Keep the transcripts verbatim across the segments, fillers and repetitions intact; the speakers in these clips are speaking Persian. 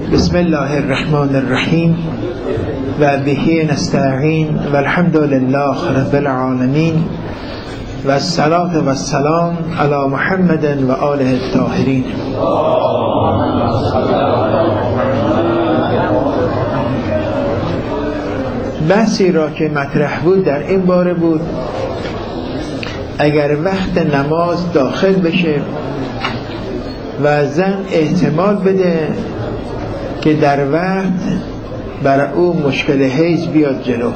بسم الله الرحمن الرحیم و به نستعین و الحمد لله رب العالمین و الصلاة و السلام علی محمد و آله الطاهرین. بحثی را که مطرح بود در این باره بود اگر وقت نماز داخل بشه و زن احتمال بده که در وقت بر او مشکل حیض بیاد جلو،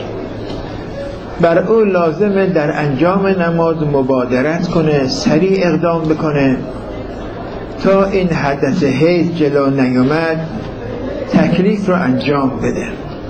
بر او لازمه در انجام نماز مبادرت کنه، سریع اقدام بکنه تا این حدث حیض جلو نیامد تکلیف رو انجام بده.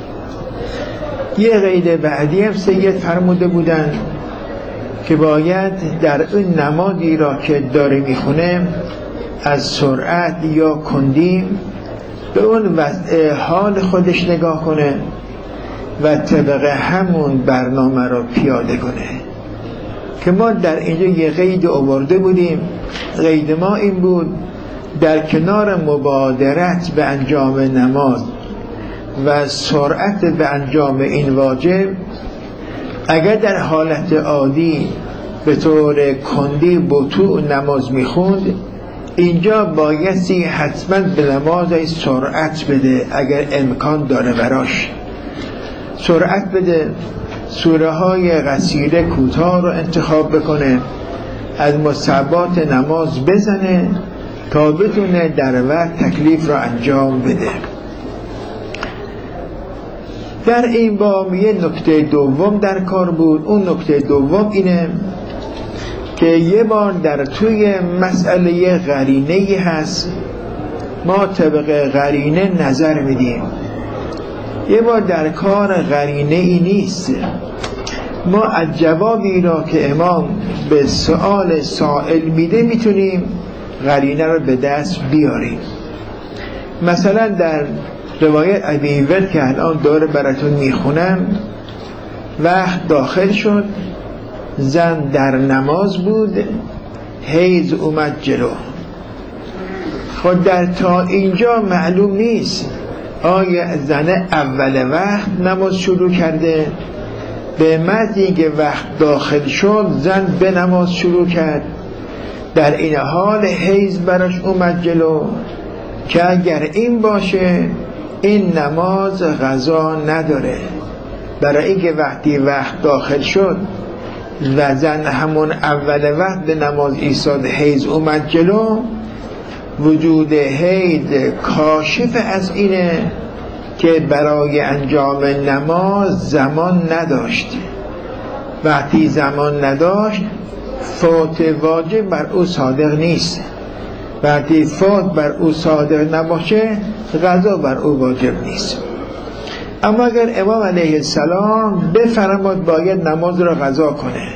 یه قید بعدی هم سید فرموده بودن که باید در اون نمازی را که داره میخونه از سرعت یا کندی به اون وضع حال خودش نگاه کنه و طبق همون برنامه را پیاده کنه. که ما در اینجا یه قید آورده بودیم، قید ما این بود در کنار مبادرت به انجام نماز و سرعت به انجام این واجب، اگر در حالت عادی به طور کندی بطوع نماز میخوند، اینجا بایستی حتما به نماز سرعت بده اگر امکان داره براش سرعت بده، سوره های قصیره کوتاه رو انتخاب بکنه، از مصحبات نماز بزنه تا بتونه در وقت تکلیف رو انجام بده. در این باب یه نکته دوم در کار بود. اون نکته دوم اینه که یه بار در توی مسئله قرینه‌ای هست ما طبق قرینه نظر میدیم، یه بار در کار قرینه‌ای نیست. ما از جوابی را که امام به سؤال سائل میده میتونیم قرینه رو به دست بیاریم. مثلا در روایت ابی ورد که الان داره براتون میخونم، وقت داخل شد، زن در نماز بود، حیض اومد جلو. خود در تا اینجا معلوم نیست آیا زن اول وقت نماز شروع کرده، به مدی که وقت داخل شد زن به نماز شروع کرد، در این حال حیض براش اومد جلو. که اگر این باشه این نماز قضا نداره، برای اینکه وقتی وقت داخل شد و زن همون اول وقت به نماز ایستاد، حیض اومد جلو، وجود حیض کاشف از اینه که برای انجام نماز زمان نداشت. وقتی زمان نداشت فوت واجب بر او صادق نیست، وقتی فوت بر او صادق نباشه قضا بر او واجب نیست. اما اگر امام علیه السلام بفرماد باید نماز را قضا کنه،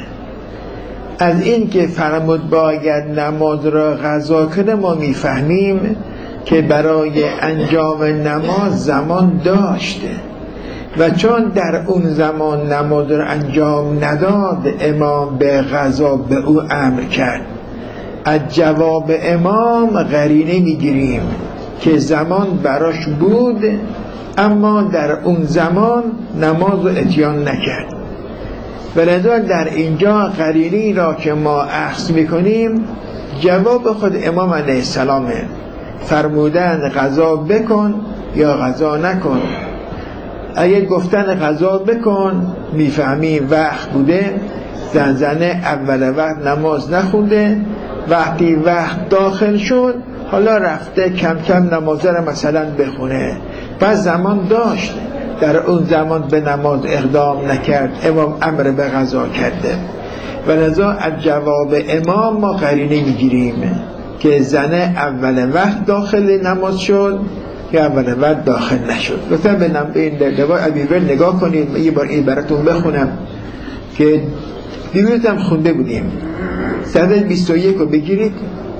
از این که فرمود باید نماز را قضا کنه ما میفهمیم که برای انجام نماز زمان داشته و چون در اون زمان نماز را انجام نداد امام به قضا به او امر کرد. از جواب امام قرینه میگیریم که زمان براش بود اما در اون زمان نماز رو اتیان نکرد. ولذا در اینجا قرینه‌ای را که ما اخذ میکنیم جواب خود امام علیه السلامه، فرمودن قضا بکن یا قضا نکن. اگه گفتن قضا بکن میفهمیم وقت بوده، زن زنه اول وقت نماز نخونده، وقتی وقت داخل شد حالا رفته کم کم نمازه را مثلا بخونه، پس زمان داشت، در اون زمان به نماز اقدام نکرد، امام امر به قضا کرده. و لذا از جواب امام ما قرینه میگیریم که زن اول وقت داخل نماز شد یا اول وقت داخل نشد. لطفا به این روایت ابی ورد نگاه کنید، یه بار این براتون بخونم که دیروز هم خونده بودیم. صفحه بیست و یک رو بگیرید،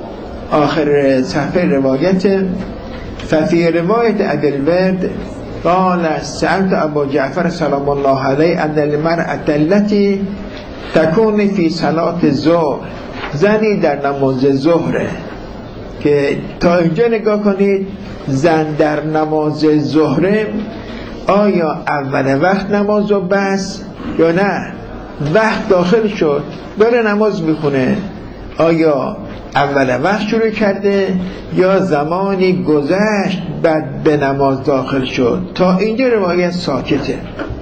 آخر صفحه روایت. ففی روایت ابی الورد قال سألت ابا جعفر سلام الله علیه ان المرأة التي تكون فی صلاة الظهر، زنی در نماز ظهره که تا اینجا نگاه کنید زن در نماز ظهر آیا اول وقت نماز رو بس یا نه وقت داخل شد داره نماز میخونه، آیا اول وقت شروع کرده یا زمانی گذشت بعد به نماز داخل شد؟ تا اینجا روایت ساکته.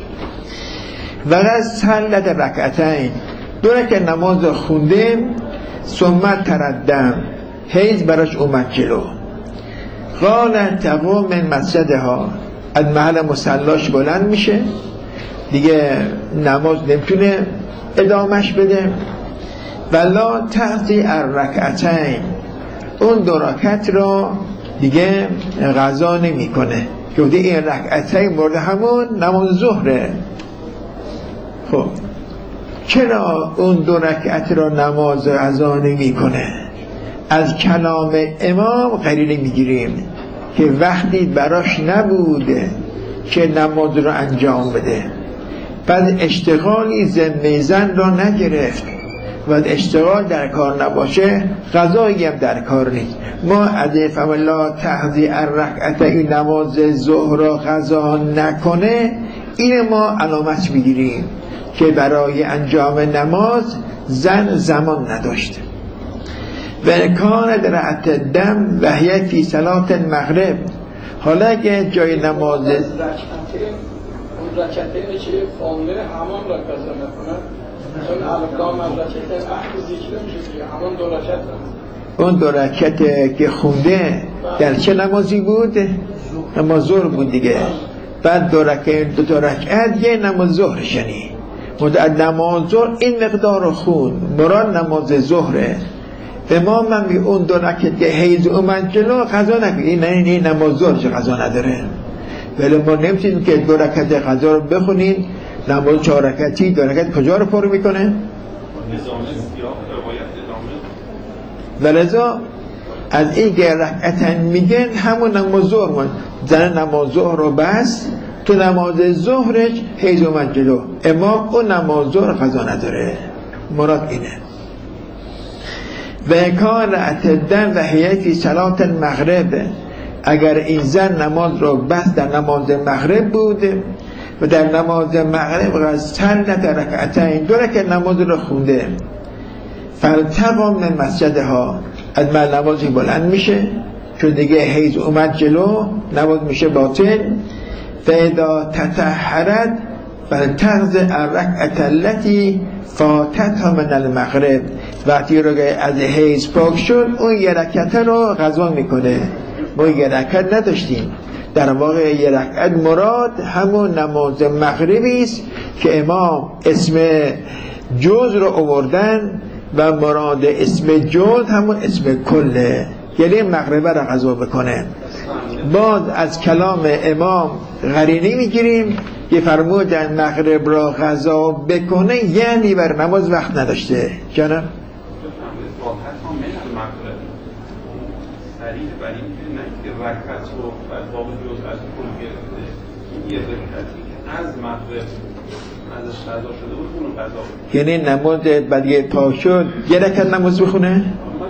وقت سلت رکعتین دو رکعت نماز خونده، ثم تردم حیض براش اومد جلو. قال تقوم من مسجدها از محل مصلاش بلند میشه دیگه نماز نمیتونه ادامش بده. ولا تقضی الرکعتین اون دو رکعت را دیگه قضا نمیکنه که این رکعتین مورد همون نماز ظهره. خب چرا اون دو رکعت را نماز قضا نمیکنه؟ از کلام امام قرینه میگیریم که وقتی براش نبوده که نماز را انجام بده، بعد اشتغالی ذمه زن را نگرفت و اشتغال در کار نباشه قضایی هم در کار نیست. ما اگه فهم الله تقضی الرکعت این نماز ظهر را قضا نکنه این ما علامت میگیریم که برای انجام نماز زن زمان نداشته. و کان درعت دم و هی فی صلات المغرب حالا اگه جای نماز رکعتین اون رکعتین چه فامیل همان را قضا نکنه چون الکام از رکعتین احد ذکر میشه که همان دو رکعت اون دو رکعت که خونده در چه نمازی بود؟ نماز ظهر بود دیگه. بعد دو رکعت دو تا رکعت یه نماز ظهر شنی مدت نماز ظهر این مقدار رو خون مراد نماز ظهره. امام من بی اون دو رکعت که حیض اومد جلو قضا نکنه نه این نماز ظهرش قضا نداره. ولی ما نمیتونیم که دو رکعت قضا رو بخونیم نماز چهار رکعتی دو رکعت کجا رو پر میکنه؟ ولذا از این که رکعتن میگن همون نماز ظهر من زن نماز ظهر رو بس تو نماز ظهرش حیض اومد جلو امام اون نماز ظهر قضا نداره. مراد اینه. و کان رعتدن و حیفی صلات المغرب اگر این زن نماز رو بس در نماز مغرب بود و در نماز مغرب غزتن در رکعتین دو رکعت نماز رو خونده فلتقم من مسجدها از من نمازی بلند میشه چون دیگه حیض اومد جلو نماز میشه باطل. فاذا تطهرت فلتغز الرکعت التي فاتتها من المغرب وقتی رو از حیض پاک شد اون یه رکعت رو قضا میکنه. ما یه رکعت نداشتیم در واقع یه رکعت مراد همون نماز مغربی است که امام اسم جز رو آوردن و مراد اسم جز همون اسم کله یعنی مغربه رو قضا بکنه. باز از کلام امام قرینه میگیریم که فرمودن مغرب را قضا بکنه یعنی بر نماز وقت نداشته. جانم یعنی نماز بعد پاک شد یه رکعت نماز بخونه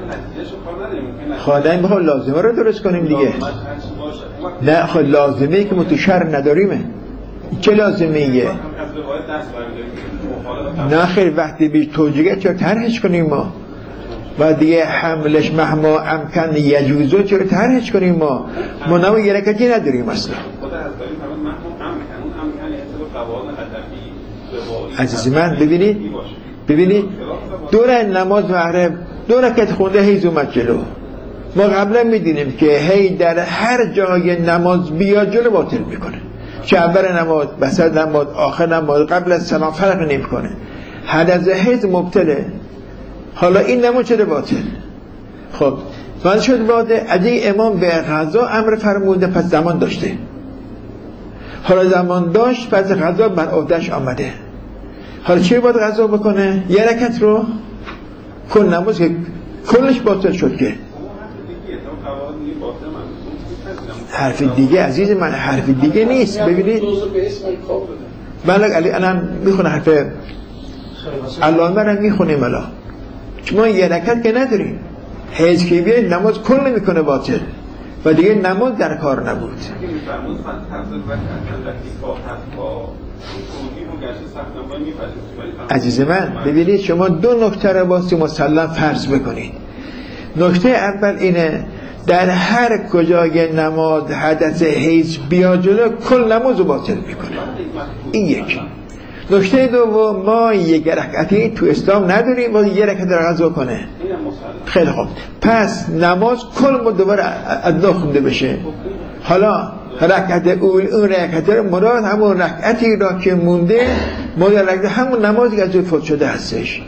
خواهدن بخواه لازمه رو درست کنیم دیگه. نه خود لازمه ای که ما تو شهر نداریمه. چه لازمه ایه؟ نه خیلی وقتی بیش توجیه چرا طرحش کنیم ما و دیگه حملش مهما امکن یجوزو چرا طرحش کنیم ما ما نمو یه رکعتی نداریم اصلا. عزیزی من ببینید ببینید دور نماز مغرب دو رکعت خونده حیض اومد جلو. ما قبلا میدونیم که هی در هر جای نماز بیاد جلو باطل میکنه. چه اول نماز وسط نماز آخر نماز قبل از سلام فرق نمیکنه. حدث حیض مبتله. حالا این نماز شده باطل. خب من شد باده اگه امام به قضا امر فرموده پس زمان داشته. حالا زمان داشت پس قضا بر عهده‌اش آمده. حالا چی باید قضا بکنه؟ یه رکعت رو کل نماز که کلش باطل شد که حرف دیگه عزیز من حرف دیگه نیست. ببینید من علی الان میخونه حرف علامه رو میخونیم الان چون ما یه رکعت که نداریم حیض که بیاید نماز کل نمیکنه باطل و دیگه نماز در کار نبود. عزیز من ببینید شما دو نکته رو واسه مسلم فرض بکنید. نکته اول اینه در هر کجای نماز حدث حیض بیا جلو کل نماز رو باطل میکنه. این یک. نکته دوم ما یک رکعتی تو اسلام نداریم باید یک رکعت رو قضا کنه. خیلی خوب، پس نماز کل ما دوباره ادا خونده بشه. حالا رکعت اول اون رکعت رو مراد همون رکعتی را که مونده مراد رکعت همون نمازی که از اون فوت شده هستش.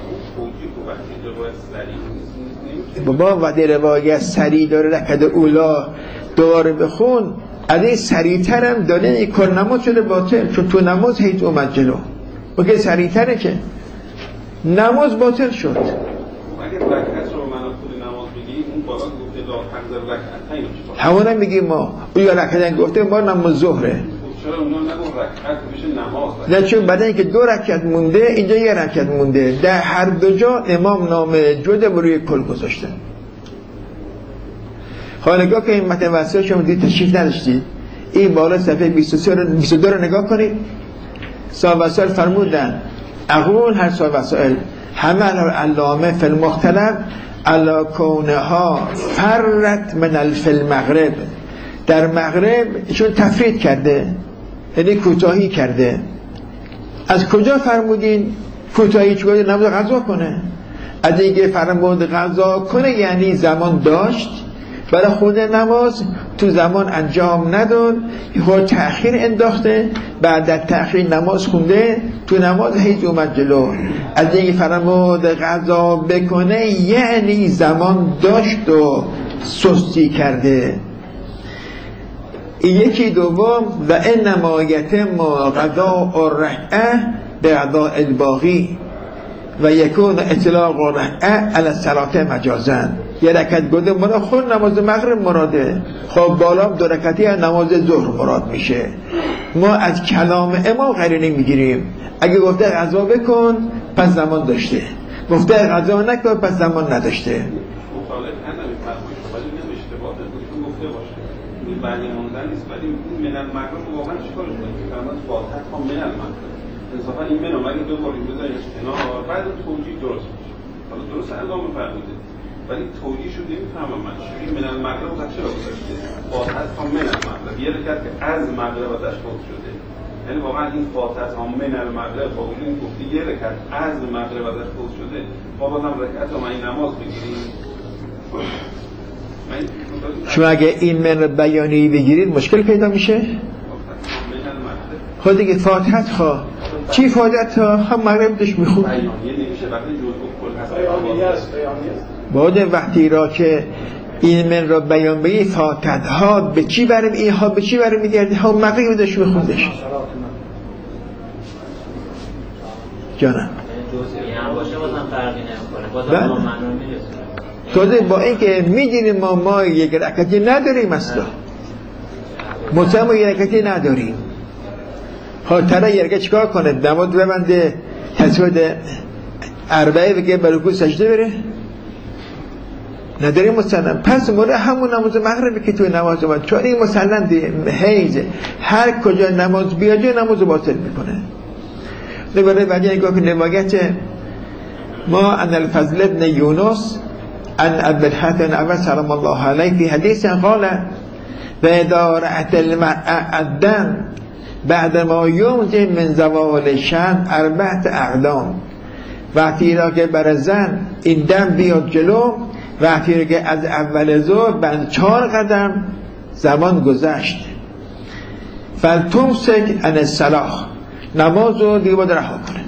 بابا وقتی روایت سریع داره رکعت اولا دوباره بخون از این سریع‌تر هم داره این کل نماز شده باطل، چون تو نماز حیث اومد جلو بگه سریع‌تره که نماز باطل شد. اگر رکعت رو منو خود نماز بگیم اون بالا گفته لا تنظر رکعتین همون هم میگیم ما اون یا رکعتین گفته ما نماز ظهره. چرا اونا نگو رکعت بشه نماز؟ نه چون بعد اینکه دو رکعت مونده اینجا یه رکعت مونده، در هر دو جا امام نام جده روی کل گذاشته. حالا نگاه که این متن وسیع شما دید تشریف نداشتید، این بالا صفحه بیست و سه رو بیست و دو رو نگاه کنید. صاحب وسائل فرمودن اقول هر صاحب وسائل همه علامه فی المختلف علی کونها فرت من الفی المغرب، در مغرب چون تفرید کرده یعنی کوتاهی کرده. از کجا فرمودین کوتاهی؟ چون نماز قضا کنه. از اینکه فرمود قضا کنه یعنی زمان داشت برای خود نماز تو زمان انجام نداد، خود تأخیر انداخته، بعد در تأخیر نماز خونده، تو نماز حیض اومد جلو. از اینکه فرمود قضا بکنه یعنی زمان داشت و سستی کرده. یکی دوم و انما یتم قضاء الرکعه بقضاء الباقی و یکون اطلاق الرکعه علی الصلاه مجازا. یه رکعت گفته مراد خود نماز مغرب مراده، خب بالا دو رکعتی نماز ظهر مراد میشه. ما از کلام امام قرینه میگیریم اگه گفته قضا بکن پس زمان داشته، گفته قضا نکن پس زمان نداشته. مخالف نداریم فرمایش ولی نمیشه باشه گفته باشه این معنی موندن نیست. ولی این من المغرب واقعا چیکارش کنیم؟ فرمان فاتحه تا من المغرب انصافا این منو مگه دو بار بزنیش کنار بعد توجیه درست میشه. حالا درست علامه فرموده ولی توجیه شو نمیفهمم من این من المغرب تا چرا گذاشته فاتحه تا من المغرب یه رکعت که از مغرب ازش فوت شده، یعنی واقعا این فاتحه تا من المغرب با اون گفته یه رکعت از مغرب ازش فوت شده ما بازم رکعت رو من نماز بگیریم. شما اگه این من بیانی بگیرید مشکل پیدا میشه. خود دیگه فاتحه خواه چی فاتحه ها هم مغرب داشت میخون بعد وقتی را که این من را بیان بگی فاتحه ها به چی برم این ها به چی برم میگردی ها مغرب داشت میخوندش. جانم تازه با اینکه میدونیم ما ما یک رکعتی نداریم اصلا مطمئن یک رکعتی نداریم. ها ترا یک رکعت چیکار کنه؟ نماز ببنده تسبیح اربعه بگه برکوع سجده بره؟ نداریم مسلم. پس مورد همون نماز مغرب که توی نماز اومد چون این مسلم حیزه هر کجا نماز بیاجه نماز باطل میکنه. نگاه بعدی نگاه که روایت ما ان الفضل ابن یونس ان ابی الحسن اول سلام الله علیه فی حدیث قال و اذا رأت المرأة الدم بعد ما یومزه من زوال شمس اربعت اقدام. وقتی را که بر زن این دم بیاد جلو وقتی را که از اول ظهر بعد چهار قدم زمان گذشت فلتمسک عن الصلاة نماز رو دیگه باید رها کنه.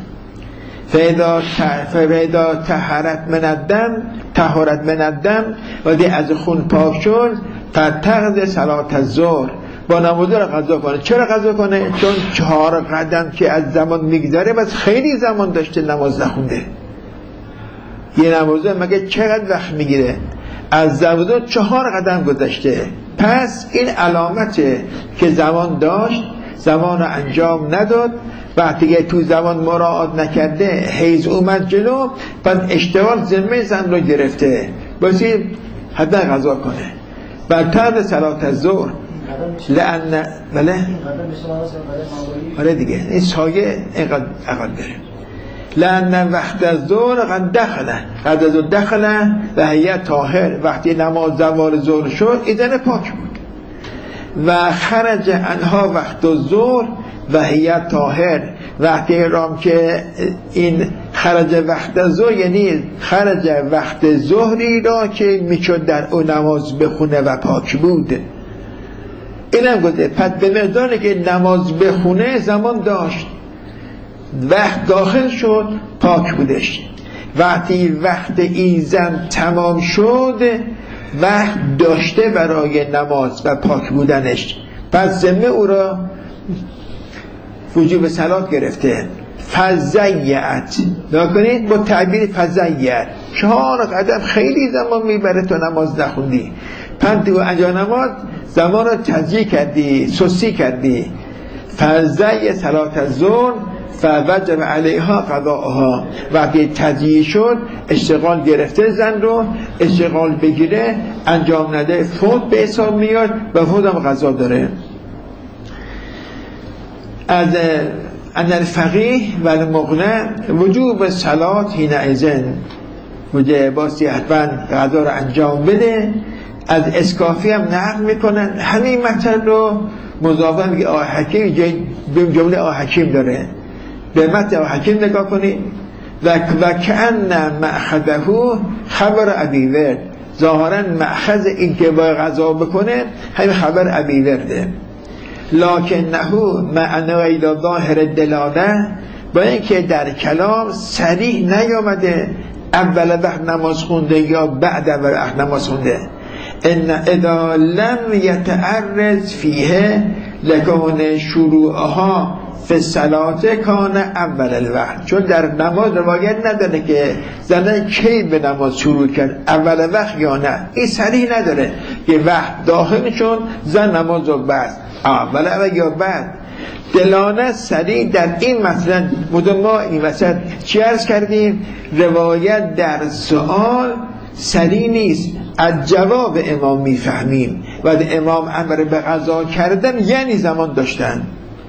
فیدا طهرت من الدم طهرت من الدم و دی از خون پاک شد فتقضی صلاة الظهر با نماز رو قضا کنه. چرا قضا کنه؟ چون چهار قدم که از زمان میگذاره بس خیلی زمان داشته نماز نخونده. یه نماز مگه چقدر وقت میگیره؟ از زمان چهار قدم گذشته. پس این علامته که زمان داشت زمان رو انجام نداد. وقتی که تو زمان مراعات نکرده حیض اومد جلو پس اشتغال ذمه زن رو گرفته باسی حتی قضا کنه. و ترد صلات الظهر لأن بله آره دیگه این سایه اینقدر اقل داره. لأن وقت الظهر قد دخله قد از دخله و هی طاهر، وقتی نماز زوال ظهر شد ایدن پاک بود. و خرج انها وقت الظهر و هی طاهر، وقتی رام که این خرج وقت ظهر یعنی خرج وقت ظهری را که میشد در اون نماز بخونه و پاک بود. اینم گفته پس به مقداری که نماز بخونه زمان داشت، وقت داخل شد پاک بودش. وقتی وقت ایزن تمام شد وقت داشته برای نماز و پاک بودنش، پس ذمه او را وجوب صلات گرفته. فزیعت نکنید با تعبیر فزیعت، چهار قدم خیلی زمان میبره تا نماز نخوندی، پنج و انجام نماز زمان را تضییع کردی، سستی کردی. فزیع صلات الظهر فوجب علیها قضاءها، وقتی تضییع شد اشتغال گرفته زن رو، اشتغال بگیره انجام نده فوت به حساب میاد و فوت هم قضا داره. از ان الفقیه و المغنى وجوب صلات حین اذن، بوده باسی حتما قضا رو انجام بده. از اسکافی هم نقل میکنن همین مطلب رو مضافه میگه آقای حکیم به جمله آقای حکیم داره. به متن آقای حکیم نگاه کنید و و کأن مأخذه خبر ابی ورد، ظاهرا مأخذ این که باید قضا بکنه همین خبر ابی ورده. لکنه معنی غیر ظاهر دلاله، با اینکه در کلام صریح نیامده اول وقت نماز خونده یا بعد اول وقت نماز خونده. ان اذا لم يتعرض فیه لکون شروعها فی الصلاه کان اول الوقت، چون در نماز روایت نداره که زنه کی به نماز شروع کرد، اول وقت یا نه، این صریح نداره که وقت داخل شد زن نماز رو بست اول اول یا بعد. دلانه صریح در این مثلا ما این وسط چی عرض کردیم؟ روایت در سؤال صریح نیست، از جواب امام میفهمیم و امام امر به قضا کردن یعنی زمان داشتن.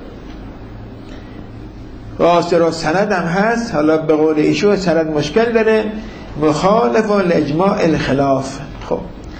راسته را سند هم هست، حالا به قول ایشون سند مشکل داره، مخالف الاجماع الخلاف. خب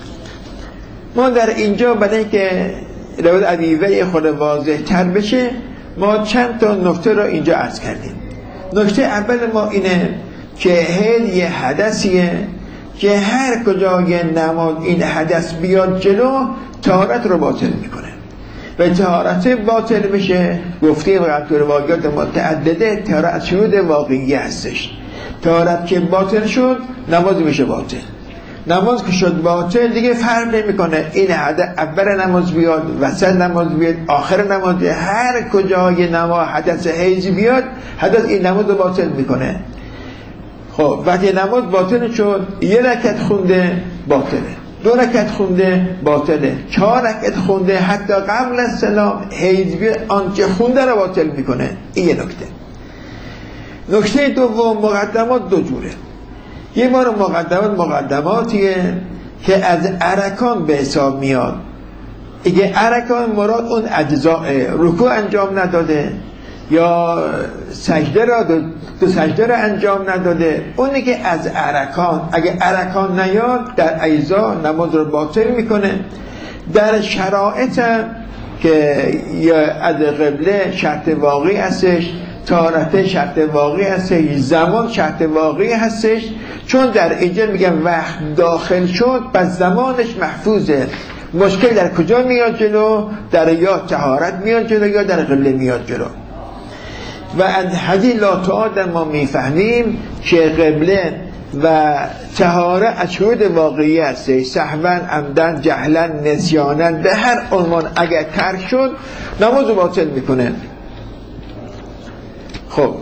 ما در اینجا برای اینکه روایت ابیوی خود واضح تر بشه ما چند تا نکته را اینجا عرض کردیم. نکته اول ما اینه که هل یه حدثیه که هر کجای نماز این حدث بیاد جلو طهارت رو باطل میکنه و طهارت باطل بشه گفتیم قبل روایات متعدده طهارت شهود واقعی هستش. طهارت که باطل شد نماز میشه باطل، نماز که شد باطل دیگه فرق نمیکنه این حدث اول نماز بیاد، وسط نماز بیاد، آخر نماز بیاد، هر کجای نماز حدث حیض بیاد حدث این نماز رو باطل میکنه. خب وقتی نماز باطل شد یه رکعت خونده باطله، دو رکعت خونده باطله، چهار رکعت خونده حتی قبل از سلام حیض بیاد آنچه خونده رو باطل میکنه. این یه نکته. نکته دوم مقدمات دو جوره. یه بار مقدمات مقدماتیه که از ارکان به حساب میاد. اگه ارکان مراد اون اجزاء رکوع انجام نداده یا سجده را دو, دو سجده را انجام نداده، اونی که از ارکان، اگه ارکان نیاد در اجزا نماز رو باطل میکنه. در شرایط که یا از قبله شرط واقعی هستش، طهارت شرط واقعی هستش، زمان شرط واقعی هستش، چون در اینجا میگم وقت داخل شد پس زمانش محفوظه. مشکل در کجا میاد جلو؟ در یا طهارت میاد جلو یا در قبله میاد جلو. و از حدیث لا تعادل ما میفهمیم که قبله و طهارت از شهود واقعی هستش، سهوا عمدن جهلا نسیانا به هر عنوان اگر ترک شد نماز رو باطل میکنه. خب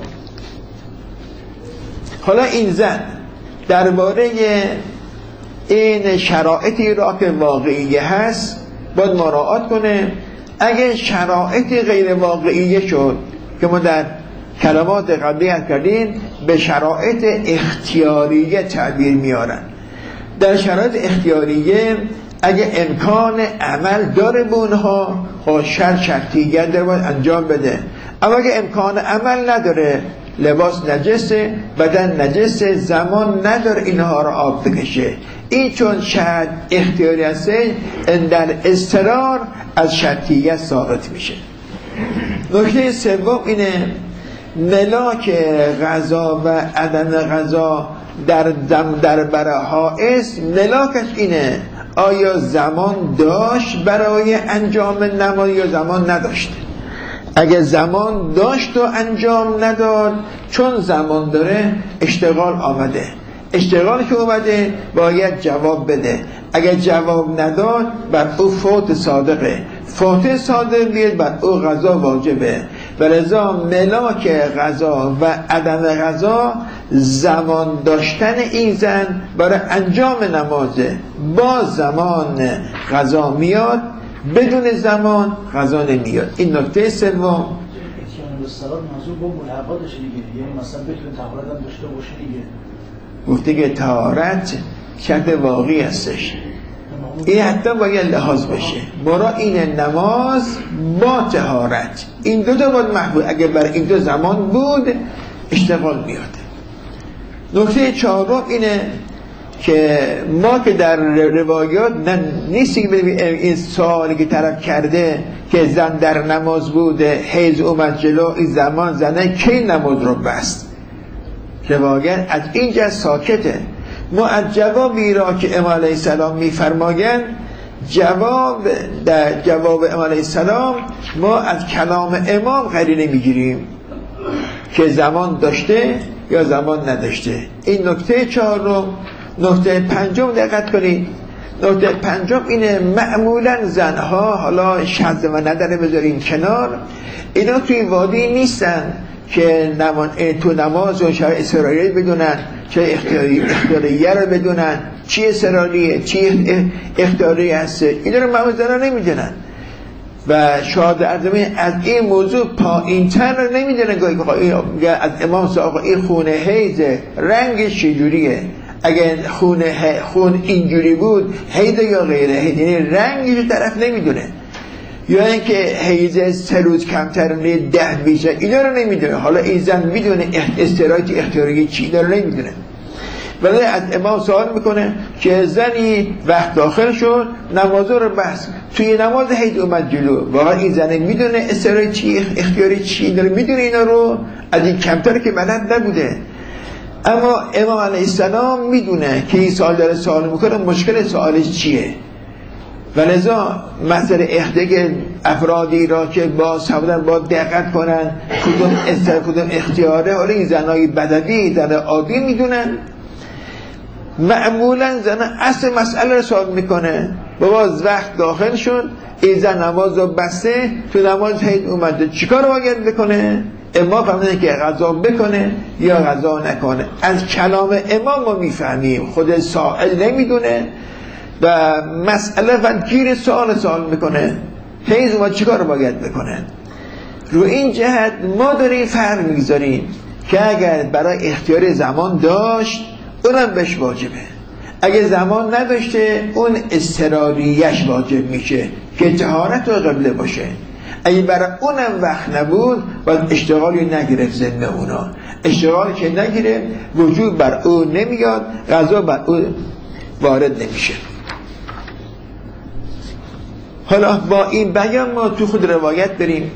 حالا این زن درباره این شرایطی را که واقعی هست باید مراعات کنه. اگه شرایطی غیر واقعی شد که ما در کلمات قبلی کردیم به شرایط اختیاریه تعبیر میارن. در شرایط اختیاریه اگه امکان عمل داره به اونها خب شر شرطیگر داره باید انجام بده. اما اگه امکان عمل نداره، لباس نجسه، بدن نجسه، زمان نداره اینها رو آب بکشه، این چون شرط اختیاری هسته در اضطرار از شرطیت ساقط میشه. نکته سوم اینه ملاک غذا و عدم غذا در دم در برای حائض، ملاکش اینه آیا زمان داشت برای انجام نماز یا زمان نداشت. اگه زمان داشت و انجام نداد، چون زمان داره اشتغال آمده، اشتغال که اومده باید جواب بده. اگر جواب نداد بر او فوت صادقه، فوت صادق بیاد بر او غذا واجبه. و لذا ملاک غذا و عدم غذا زمان داشتن این زن برای انجام نمازه. با زمان غذا میاد، بدون زمان غذا نمیاد. این نکته سوم. اتیان الصلات موضوع با ملحقاتش دیگه، یعنی مثلا بتونه طهارت هم داشته باشه دیگه. گفته که طهارت شرط واقعی هستش، این حتی باید لحاظ بشه. برای این نماز با طهارت این دو تا باید محبوب، اگر برای این دو زمان بود اشتغال میاد. نکته چهارم اینه که ما که در روایات نیستی که ببینیم این سوالی که طرف کرده که زن در نماز بوده، حیض اومد جلو، این زمان زنه کی نماز رو بست. روایت از اینجا ساکته. ما از جوابی را که امام علیه السلام میفرمایند، جواب در جواب امام علیه السلام ما از کلام امام قرینه میگیریم که زمان داشته یا زمان نداشته. این نکته چهارم. نکته پنجم دقت کنید. نکته پنجم اینه معمولا زنها، حالا شذ و نداره بذاریم کنار، اینا توی وادی نیستن که نمان تو نماز و شرع اصراری بدونن، چه اختیاری اختیاریه رو بدونن، چی اصراریه چی اختیاری هسته، اینا رو معمولا زنها نمیدونن. و شاهد اعظمی از این موضوع پایین تر رو نمیدونن. گاهی از امام ساق این خونه حیض رنگش چجوریه، اگه خون خون اینجوری بود حیض یا غیره حیض، یعنی رنگش طرف نمیدونه. یا اینکه حیض سه روز کمتر نه ده بیشتر، اینا رو نمیدونه. حالا این زن میدونه استراحت اختیاری چی، اینا رو نمیدونه. ولی از امام سوال میکنه که زنی وقت داخل شد نماز رو بس، توی نماز حیض اومد جلو، واقعا این زنه میدونه استراحت چی اختیاری چی، اینا رو میدونه. اینا رو از این کمتر که بلد نبوده. اما امام علیه السلام میدونه که این سوال داره سوال میکنه، مشکل سوالش چیه. و لذا مثل احتیاج افرادی را که با سبودن با دقت کنن کدوم استر کدوم اختیاره، حالا این زنهای بدوی زن عادی میدونن. معمولا زن اصل مسئله رو سوال میکنه، بابا وقت داخل شد، این زن نماز رو بسته، تو نماز حیض اومده، چیکار باید بکنه؟ امام فهمیده که غذا بکنه یا غذا نکنه. از کلام امام ما میفهمیم، خود سائل نمیدونه و مسئله و گیر سوال سوال میکنه، حیض اومد چیکار باید بکنه. رو این جهت ما داریم فرق میگذاریم که اگر برای اختیار زمان داشت اونم بهش واجبه، اگه زمان نداشته اون اضطراریش واجب میشه که طهارت و قبله باشه. اگه برای اونم وقت نبود باید اشتغالی نگرفت ذمه اونا، اشتغالی که نگیره وجود بر او نمیاد، غذا بر او وارد نمیشه. حالا با این بیان ما تو خود روایت بریم.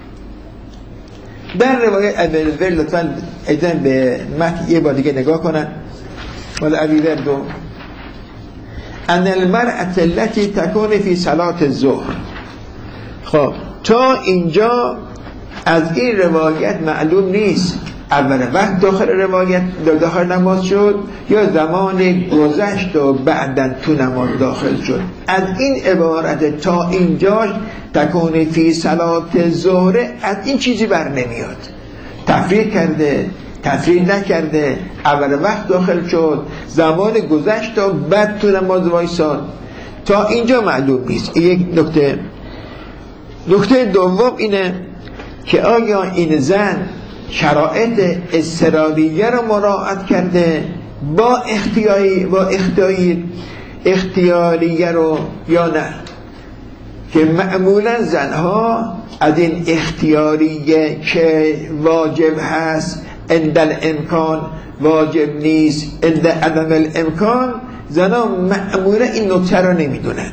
در روایت ابیذر لطفاً ایدن به متن یه بار دیگه نگاه کنن. مال ابیذر دو ان المرأة التي تكون في صلاة الظهر. خب تا اینجا از این روایت معلوم نیست اول وقت داخل روایت داخل نماز شد یا زمان گذشت و بعدن تو نماز داخل شد. از این عبارت تا اینجاش تکون فی صلات ظهر، از این چیزی بر نمیاد. تفریق کرده تفریق نکرده، اول وقت داخل شد، زمان گذشت و بعد تو نماز وایساد، تا اینجا معلوم نیست. این یک نکته. نکته دوم اینه که آیا این زن شرایط اضطراریه رو مراعات کرده با اختیاری با اختیاری اختیاریه رو یا نه، که معمولا زنها از این اختیاریه که واجب هست عند الامکان واجب نیست عند عدم الامکان، زنها معمولا این نکته رو نمیدونن.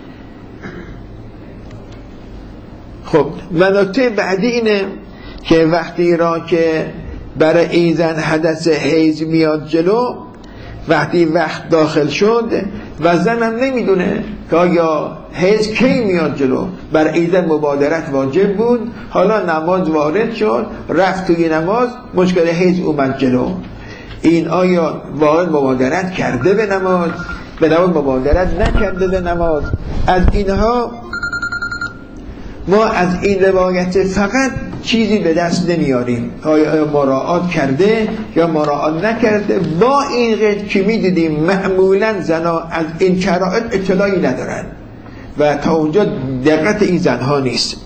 خب و نکته بعدی اینه که وقتی را که برای این زن حدث حیض میاد جلو، وقتی وقت داخل شد و زنم نمیدونه که آیا حیض کی میاد جلو، برای این زن مبادرت واجب بود، حالا نماز وارد شد، رفت توی نماز، مشکل حیض اومد جلو، این آیا وارد مبادرت کرده به نماز، به نماز مبادرت نکرده به نماز؟ از اینها ما از این روایت فقط چیزی به دست نمیاریم، آیا مراعات کرده یا مراعات نکرده. با این قید که میدیدیم معمولا زنها از این شرایط اطلاعی ندارن و تا اونجا دقت این زنها نیست.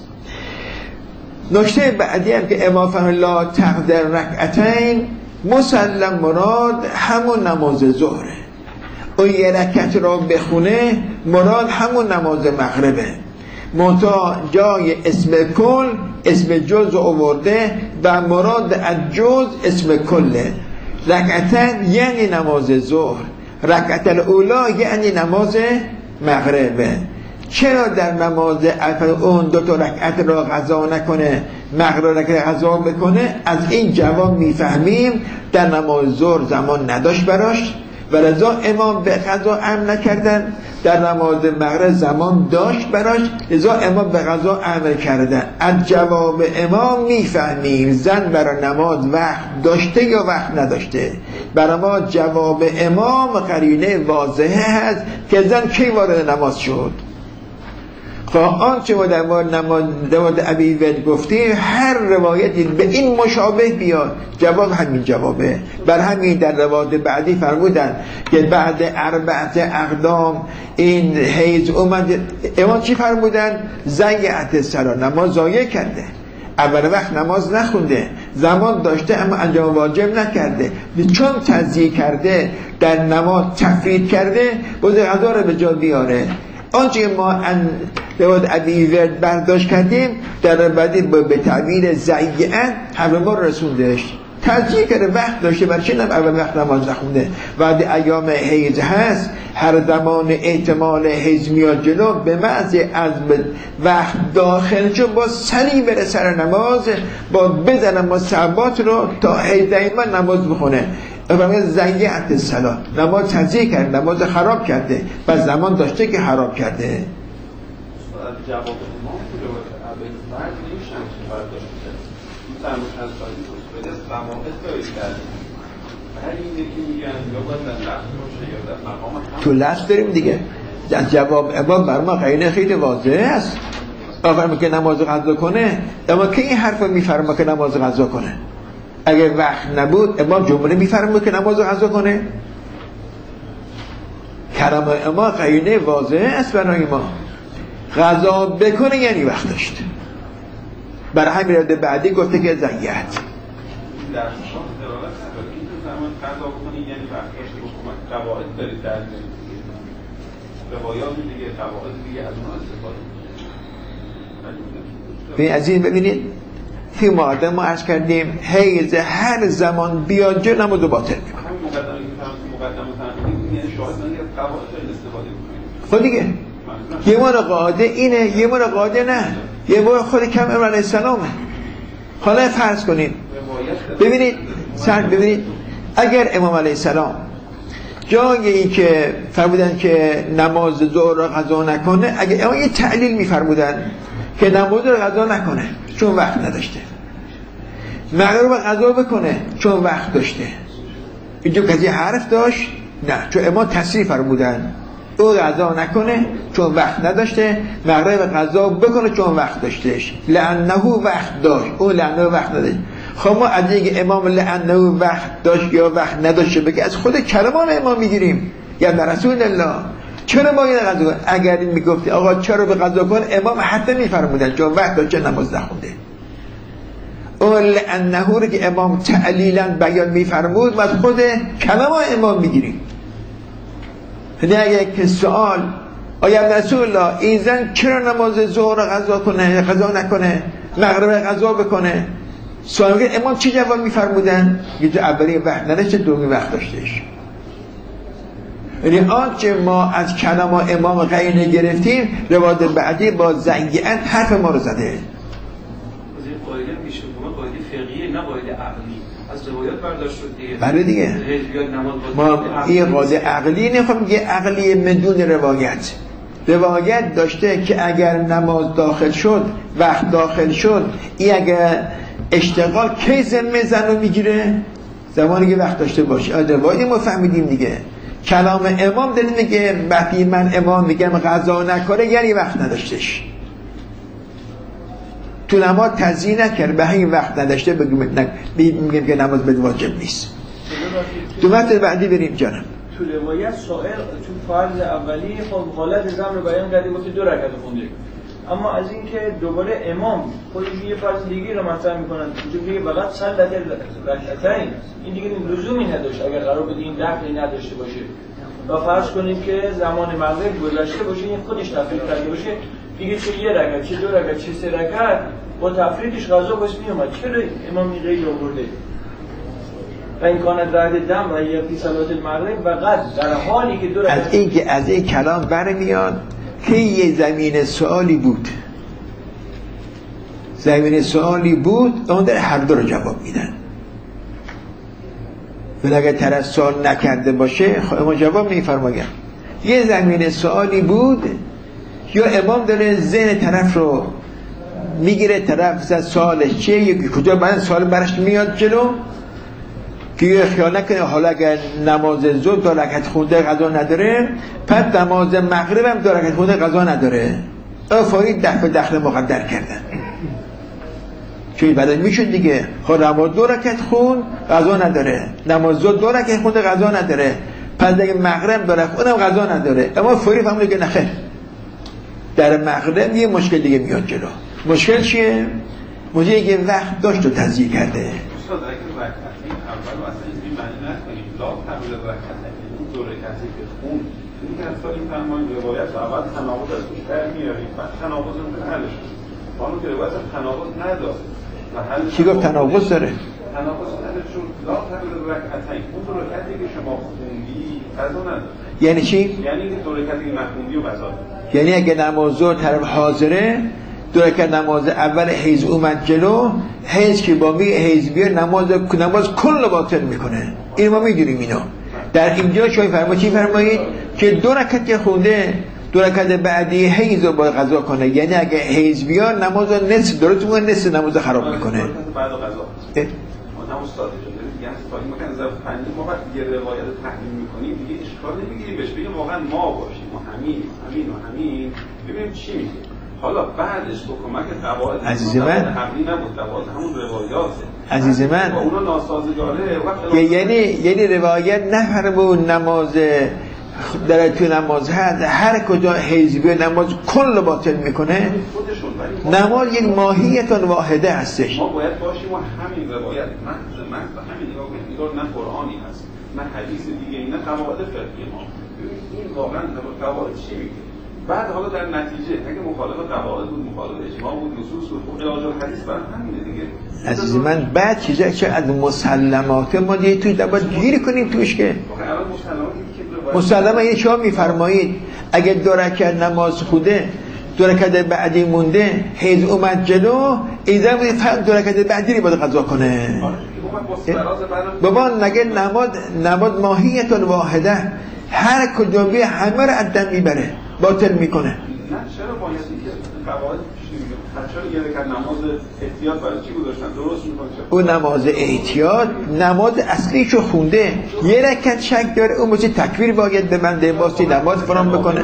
نکته بعدی هم که امام فهم لا تقدر رکعتین، مسلم مراد همون نماز ظهره، اون یه رکعت را بخونه مراد همون نماز مغربه، منتها جای اسم کل اسم جز آورده و مراد از جز اسم کله. رکعتن یعنی نماز ظهر، رکعت الاولا یعنی نماز مغربه. چرا در نماز اون دو تا رکعت را قضا نکنه، مغرب رکعت قضا بکنه؟ از این جواب میفهمیم در نماز ظهر زمان نداشت براش و لذا امام به قضا امر نکردن، در نماز مغرب زمان داشت براش، لذا امام به قضا امر کردن. از جواب امام میفهمیم زن برای نماز وقت داشته یا وقت نداشته. برای ما جواب امام قرینه واضحه هست که زن کی وارد نماز شد. خواه آنچه ما در مورد نماز ابی ود گفتیم هر روایتی به این مشابه بیاد جواب همین جوابه. بر همین در روایت بعدی فرمودن که بعد اربعت اقدام این حیض اومد، امام چی فرمودن؟ ضیعت الصلاة، نماز ضایع کرده، اول وقت نماز نخونده، زمان داشته اما انجام واجب نکرده، چون تضییع کرده در نماز تفرید کرده باید قضا رو به جا بیاره. آنچه ما ان روایت ابی ورد برداشت کردیم در بعدی به تعبیر ضیعت همه ما رسوندش، تضییع کرده، وقت داشته، برای چه اول وقت نماز نخونده. بعد ایام حیض هست، هر زمان احتمال حیض میاد جلو، به محض از وقت داخل شد با سریع بره سر نماز، با بزنم ما ثبات رو تا حیض دائما نماز بخونه. افرمایید ضیعت الصلاة، نماز تضییع کرده، نماز خراب کرده و زمان داشته که خراب کرده. جواب امام تو روایت ابی فرد نمیشن که برداشت میشه. این فرموش از سالی بده زمان استایی کرده. هر اینه که میگن یا باید در لفظ باشه یا در مقام تو لفظ داریم دیگه. در جواب امام بر ما قرینه خیلی واضحه است. آفرمه که نماز قضا کنه، اما که این حرف رو میفرما که نماز قضا کنه؟ اگر وقت نبود امام جمله میفرمه که نماز قضا کنه؟ کلام امام قرینه واضحه است برای ما. قضا بکنه یعنی وقت داشت. برای همین رد بعدی گفته که ضیعت. در شخص دلالت نداره این تو زمان قضا بکنه یعنی وقت داشت. قواعد دارید در روایات دیگه، قواعد دیگه از اونها استفاده کنید. از این ببینید که ما آدم ما عرض کردیم حیض هر زمان بیاد جو نماز باطل میکنه. همین مقدمه که فرمود مقدمه فرمودید یعنی شاهد من از قواعد دارید استفاده میکنید. خب دیگه یه مورد قاعده اینه، یه مورد قاعده نه، یه مورد خود کم امام علیه السلامه. حالا فرض کنید ببینید سر ببینید اگر امام علیه السلام جایی که فرمودن که نماز ظهر را قضا نکنه، اگر اما یه تعلیل میفرمودن که نماز را قضا نکنه چون وقت نداشته، مغرب قضا بکنه چون وقت داشته، اینجا کسی حرف داشت؟ نه، چون امام تصریح فرمودن او قضا نکنه چون وقت نداشته، مغرب قضا بکنه چون وقت داشتهش، لعنه وقت داشت، او لعنه وقت نداشت. خب ما از اینکه امام لعنه وقت داشت یا وقت نداشته بگه از خود کلمان امام میگیریم یا در رسول الله. چرا ما این قضا؟ اگر این میگفتی آقا چرا به قضا کن، امام حتی میفرمودن چون وقت داشت نماز نخونده. اون لعنه رو که امام تعلیلا بیان میفرمود و از خود کلام امام میگیریم. یعنی اگه که سوال آیا رسول الله این زن چرا نماز ظهر قضا کنه قضا نکنه مغرب قضا بکنه؟ سوال میگه امام چی جواب میفرمودن؟ یه جو اولی وقت نداشته دومی وقت داشتش. یعنی آنچه ما از کلام امام قرینه گرفتیم روایت بعدی با زنگیت حرف ما رو زده. قاعده میشه ما قاعده فقهی نه قاعده عقلی از روایات برداشت شد دیگه. بله دیگه ما این قاعده عقلی نمیخوام میگه عقلی بدون روایت. روایت داشته که اگر نماز داخل شد وقت داخل شد این اگر اشتغال کی ذمه زن رو میگیره؟ زمانی که وقت داشته باشه. روایت ما فهمیدیم دیگه. کلام امام دلیل میگه وقتی من امام میگم قضا نکنه یعنی وقت نداشتش. تو نماز تضییع نکرد به همین وقت نداشته بگیم که نماز به واجب نیست. دو متن بعدی بریم جانم. تو روایت سائر تو فرض اولی خب حالت زم رو بیان کرده گفته دو رکعت خونده، اما از اینکه دوباره امام خودش یه فرض دیگه رو مطرح میکنن اونجا میگه فقط صلات رکعتین، این دیگه لزومی نداشت اگر قرار بود این دخلی نداشته باشه و فرض کنیم که زمان مغرب گذشته باشه این خودش تفریق کرده باشه دیگه چه یه رکعت چه دو رکعت چه سه رکعت با تفریقش قضا باش میومد. چرا امام این قید آورده؟ و این کانت بعد دم و یه فی صلات المغرب و قد در حالی که دو رکعت از این که از این کلام برمیاد که یه زمین سوالی بود زمین سوالی بود اون در هر دو رو جواب میدن. ولی اگر طرف سوال نکرده باشه خب امام جواب میفرماید. یه زمین سوالی بود یا امام داره ذهن طرف رو میگیره طرف سوالش چیه یا کجا بعد سوال برش میاد جلو که یه خیال نکنه حالا اگر نماز ظهر دو رکعت خونده قضا نداره پس نماز مغرب هم دو رکعت خونده قضا نداره. افایی دفع دخل مقدر کردن چون بعد میشون دیگه خب نماز دو رکعت خون قضا نداره نماز ظهر دو رکعت خونده قضا نداره پس اگه مغرب دو رکعت اونم قضا نداره. اما فوری فهمونه که نخیر در مغرب یه مشکل دیگه میاد جلو. مشکل چیه؟ مشکلی که وقت داشت و تضییع کرده. استاد اگه رکعتین اول و اصلا این معنی نکنیم لا تقبل رکعتین اون دو رکعتی که خون این که اصلا این فرمایید روایت رو اول تناقض از توش در میاریم بعد تناقض رو که حلش کنیم که روایت تناقض نداره و حلش کی گفت تناقض داره؟ تناقض نداره چون لا تقبل رکعتین اون دو رکعتی که شما خوندی قضا نداره. یعنی چی؟ یعنی این دو رکعتی که نخوندی و قضا داره. یعنی اگه نماز ظهر طرف حاضره دو رکعت نماز اول حیض اومد جلو حیض که با میگه حیض بیار نماز نماز کل باطل میکنه. این ما میدونیم اینو. در اینجا شما فرمایید چی فرمایید که دو رکعت که خونده دو رکعت بعدی حیض رو باید قضا کنه. یعنی اگه حیض بیار نماز نصف درست میکنه نصف نماز خراب میکنه. بعد قضا ما استاد دیگه استاد ما کنه ظرف فنی ما وقتی یه روایت رو تحلیل میکنیم دیگه اشکال نمیگیریم بهش بگیم واقعا ما باشیم و همین همین و همین ببینیم چی میگه. حالا بعدش با کمک قواعد عزیز من حملی نبود قواعد همون روایاته عزیز من با اونا ناسازگاره وقت یعنی یعنی روایت نفرمون نماز در تو نماز هست هر کجا حیض بیاد نماز کل باطل میکنه. نماز یک ماهیت واحده هستش. ما باید باشیم و همین روایت محض محض همین نگاه کنیم نه قرآنی هست نه حدیث دیگه نه قواعد فقهی ما. این واقعا قواعد چی میگه؟ بعد حالا در نتیجه اگه مخالف قواعد بود مخالف اجماع بود نصوص بود علاج الحدیث بعد همینه دیگه. عزیز من بعد چیزا چه از مسلمات ما دیگه توی باید گیر کنیم توش که مسلمه. یه شما میفرمایید اگه دو رکعت نماز خوده دو رکعت بعدی مونده حیض اومد جلو ایزا فقط دو رکعت بعدی رو باید قضا کنه. بابا نگه نماز نماز ماهیت واحده هر کجا بیه همه رو از دم میبره باطل میکنه. نه چرا باید که قواعد چرا یه رکعت نماز احتیاط برای چی گذاشتن درست میکنه؟ اون نماز احتیاط نماز اصلیشو خونده یه رکعت شک داره اون موقع تکبیر باید ببنده واسه نماز فرام بکنه.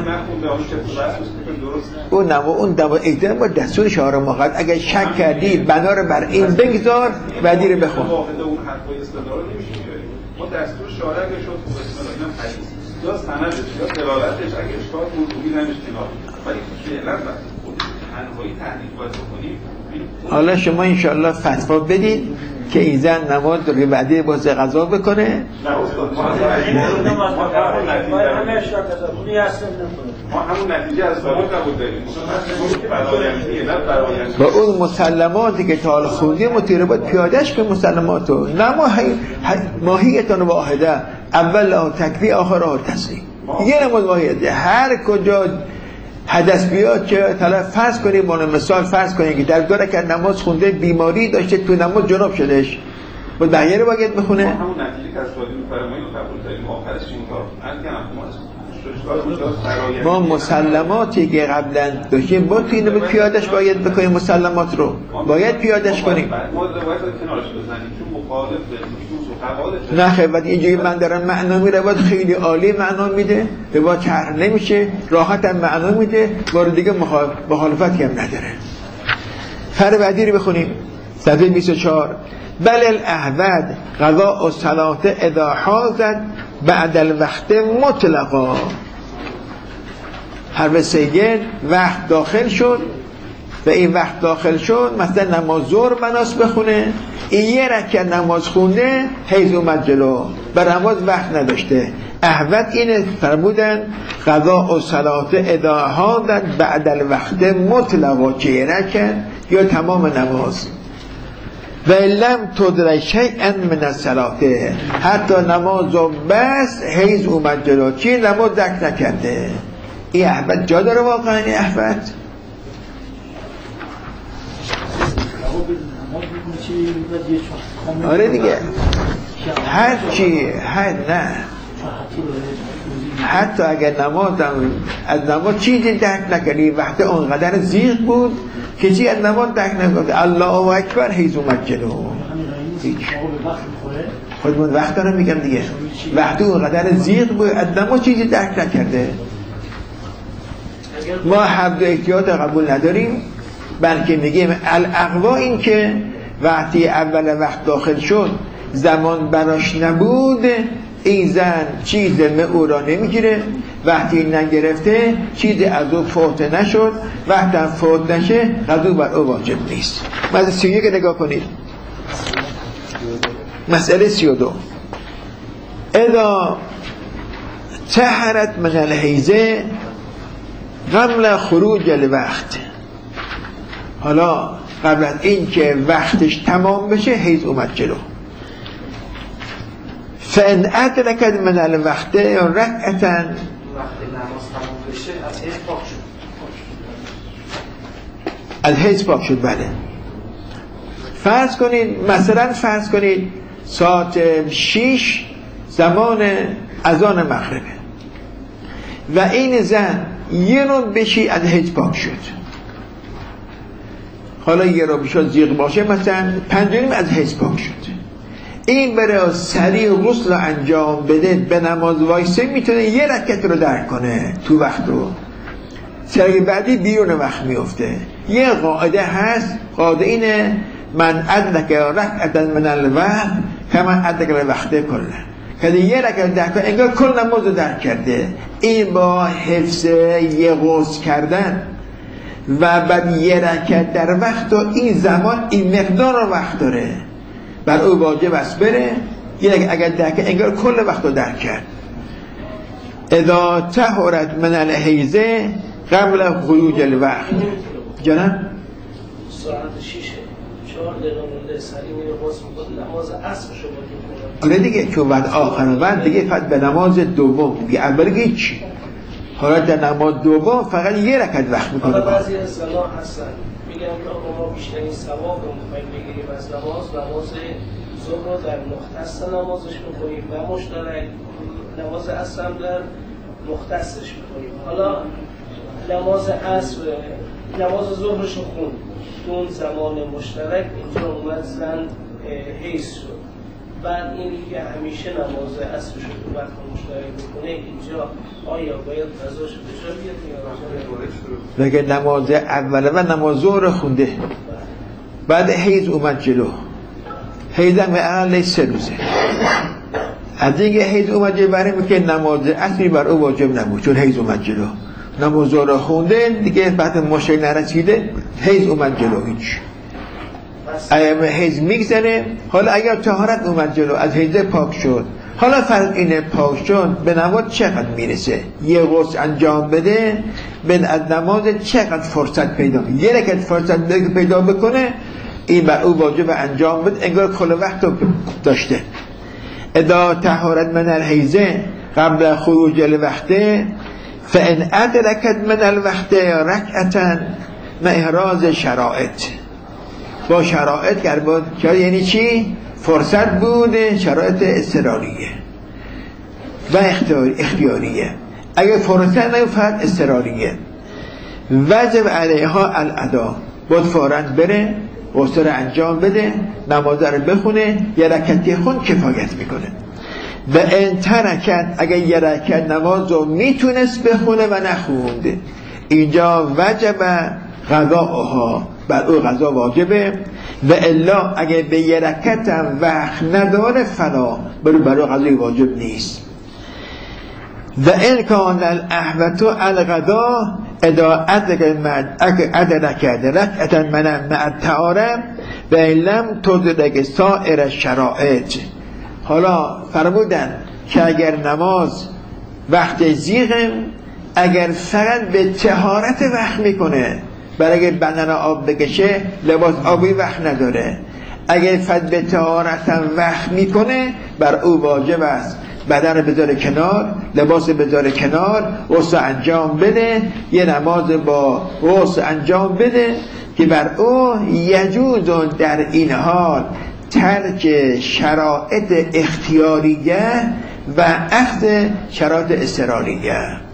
اون نماز اون نماز احتیاط با دستور شعار مقدس اگه شک کردی بنا رو بر این بگذار بعدی رو بخون. اون حرفای استدلال نمیشه بیاریم. ما دستور شعار اگه شد خب اسم الله اینم حدیث یا سندش یا دلالتش اگه اشکال موضوعی نمیشه کنار ولی فعلا وقتی خود تنهایی تحلیل باید بکنیم حالا شما انشالله فتوا بدید که این زن نماز رو که بعدی باز غذا بکنه. نه استاد ما همون نتیجه از سابق قبول داریم. با اون مسلماتی که تا حالا خوندیم متیر باید پیادش که مسلماتو نه ماهیتان واحده، اول ها تکبیر آخر ها تسلیم، یه نماز واحده. هر کجا حدث بیاد که طلب فرض کنیم، با مثال فرض کنیم که در دو رکعت نماز خونده بیماری داشته تو نماز جناب شدش، با بقیه رو باید بخونه. ما همون نتیجه که از سوادی می‌فرمایید رو قبول داریم. آخرش این کار ما مسلماتی که قبلا داشتیم با تو اینو پیادش باید بکنیم، مسلمات رو باید پیادش کنیم. ما باید کنارش بزنیم چون مخالف نه خیلی وقتی اینجوری من دارم معنا میره باید خیلی عالی معنا میده، به با طرح نمیشه، راحت هم معنا میده، بار دیگه مخالفتی هم نداره. هر بعدی رو بخونیم. صفحه بیست و چهار. بل الاحود قضاء الصلاة اذا حاضت بعد الوقت مطلقا. حرف سیگن وقت داخل شد و این وقت داخل شد مثلا نماز ظهر بناس بخونه، این یه رکعت نماز خونده حیض اومد جلو، بر نماز وقت نداشته. احود اینه فرمودن قضاء الصلاة اذا حاضت بعد الوقت مطلقا، که یه رکعت یا تمام نماز. و لم تدرک شیئا من الصلاة، حتی نماز و بس حیض اومد جلو، چی نماز درک نکرده. این احود جا داره واقعا؟ این احود آره دیگه هر چی هر نه حتی اگر نمازم از نماز چیزی درک نکردی، وقتی اونقدر زیغ بود که چی از نماز درک نکرد، الله اکبر حیض اومد جلو. خودمون وقت دارم میگم دیگه، وقتی اونقدر زیغ بود از نماز چیزی درک نکرده. ما حد و احتیاط قبول نداریم، بلکه میگیم الاقوا این که وقتی اول وقت داخل شد زمان براش نبود، این زن چیز او را نمیگیره، وقتی نگرفته چیز از او فوت نشد، وقتی هم فوت نشه قضا بر او واجب نیست. مسئله سی و یک نگاه کنید. مسئله سی و دو. اذا طهرت من الحیضه قبل خروج الوقت، حالا قبل از این که وقتش تمام بشه حیض اومد جلو. فان ادرکت من الوقت رکعتا، وقتی نماز تمام بشه از حیض پاک شد، از حیض پاک شد. بله فرض کنید مثلا فرض کنید ساعت شیش زمان اذان مغربه و این زن یه رو بشی از حیض پاک شد. حالا یه رو بشد زیغ باشه مثلا پنجانیم از حیض پاک شد. این برای سریع غسل رو انجام بده به نماز وایسه میتونه یه رکعت رو درک کنه تو وقت رو، سریع بعدی بیرون وقت میفته. یه قاعده هست، قاعده اینه من ادرک رکعتا من الوقت کما ادرک الوقت کله، که یه رکعت درک کنه انگار کل نماز رو درک کرده. این با حفظ یه غسل کردن و بعد یه رکعت در وقت و این زمان این مقدار رو وقت داره، بر او واجب است بره یه اگر درک انگار کل وقت رو درک کرد. اذا طهرت من الحیضه قبل خروج الوقت. جناب ساعت شیشه چهار دقیقه مونده سریع میره باز میکنه نماز عصر شو باید. آره دیگه چون بعد آخر وقت دیگه فقط به نماز دوم دیگه، اول دیگه هیچ. حالا در نماز دوم فقط یه رکعت وقت میکنه. حالا بعضی از زنان هستن میگن که ما بیشترین ثواب رو میخوایم بگیریم از نماز، نماز ظهر رو در مختص نمازش میکنیم و مشترک نماز عصر هم در مختصش میکنیم. حالا نماز عصر نماز ظهرش رو خوند اون زمان مشترک اینجا اومد زن حیض شد، بعد این که همیشه نماز عصرش رو تو وقت مشترک میکنه اینجا آیا باید قضاش به جا بیاد یا بگه نماز اوله و نماز ظهر خونده بعد حیض اومد جلو، حیض هم اقل سه روزه، از اینکه حیض اومد جلو برای میگه نماز عصری بر او واجب نبود چون حیض اومد جلو، نماز ظهر خونده دیگه بعد مشکل نرسیده حیض اومد جلو، هیچ حیض میگذره. حالا اگر طهارت اومد جلو، از حیض پاک شد، حالا فرض اینه پاک شد، به نماز چقدر میرسه؟ یه غسل انجام بده، به از نماز چقدر فرصت پیدا کنه؟ یه رکعت فرصت پیدا بکنه، این بر او واجب انجام بده، انگار کل وقت رو داشته. اذا طهارت من الحیض قبل خروج الوقت فان ادرکت من الوقت رکعتا مع احراز شرائط، با شرایط که بود. یعنی چی؟ فرصت بوده، شرایط اضطراریه و اختیاریه. اگه فرصت نبود فقط اضطراریه. واجب علیها الادا، بود فوراً بره غسل انجام بده، نماز رو بخونه، یه رکعتی خون کفایت میکنه. و ان ترکت، اگه یه رکعت نماز رو میتونست بخونه و نخونده، اینجا وجب قضاءها، بر او قضا واجبه. و الا اگه به یه رکعت هم وقت نداره فلا، برو برای قضای واجب نیست. و ان کان الاحوط القضا اذا ادرک رکعتا من مع الطهاره و ان لم تدرک سایر الشرائط. حالا فرمودن که اگر نماز وقت زیغم، اگر فقط به طهارت وقت میکنه، برای اگر بدن آب بکشه لباس آبی وقت نداره، اگر فقط به طهارت هم وقت میکنه، بر او واجب است بدن بذاره کنار، لباس بذاره کنار، غسل انجام بده، یه نماز با غسل انجام بده که بر او یجوز در این حال ترک شرایط اختیاریه و اخذ شرایط اضطراریه.